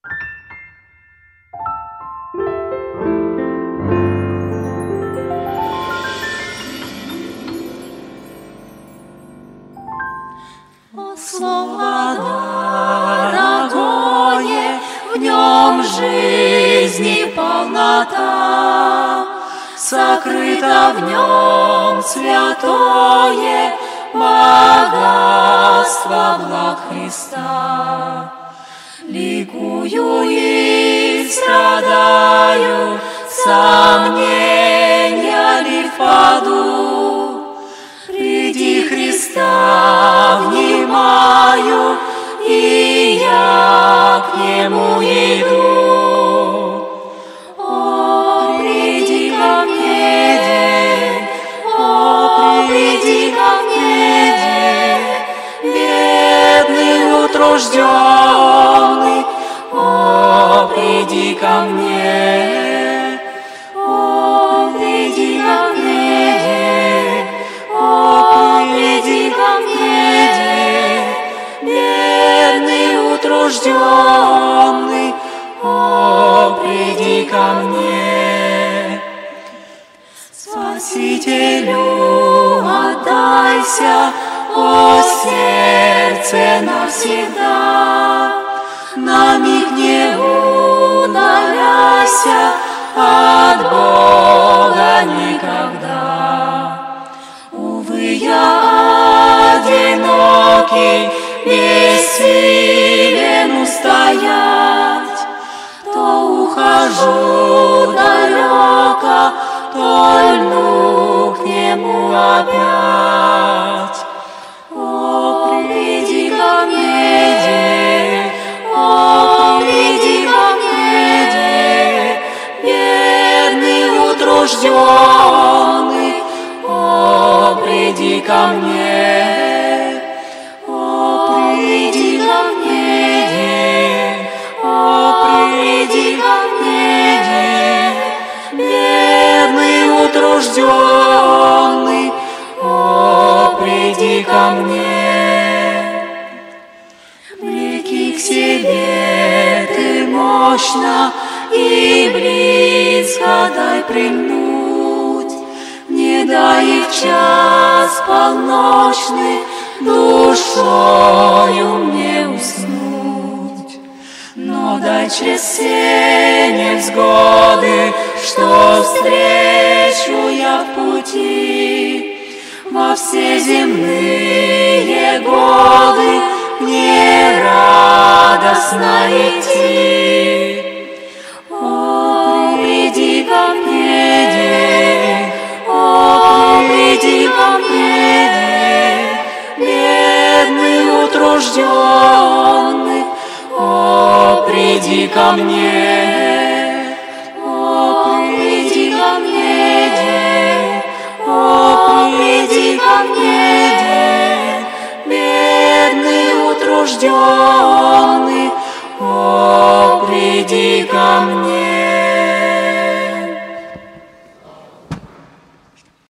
Слово дорогое, в нем жизни полнота, сокрыто в нем святое богатство благ Христа. Ликую и страдаю, сомнения ли впаду, приди Христа внимаю, и я к Нему иду. О, приди ко мне, день, о, приди ко мне, день, бедный, утружденный, о, приди ко мне, о, приди ко мне, день, о, приди ко мне, день, бедный, утружденный, о, приди ко мне. Спасителю отдайся, о сердце навсегда, на миг не удаляйся от Бога никогда. Увы, я одинокий, бессилен устоять, то ухожу далеко, то льну к Нему опять. О, приди ко мне, день, о, приди ко мне, день, бедный, утружденный, о, приди ко мне, о, приди ко мне, день, о, приди ко мне, день, бедный, утружденный, о, приди ко мне. Влеки к себе ты мощно и близко дай прильнуть, не дай и в час полночный душою мне уснуть, но дай через все невзгоды, что встречу я в пути, во все земные годы мне радостно идти. О, приди ко мне, день, о, приди ко мне, день, бедный, утружденный, о, приди ко мне, о, приди ко мне, день, о, приди ко мне, день, бедный, утружденный,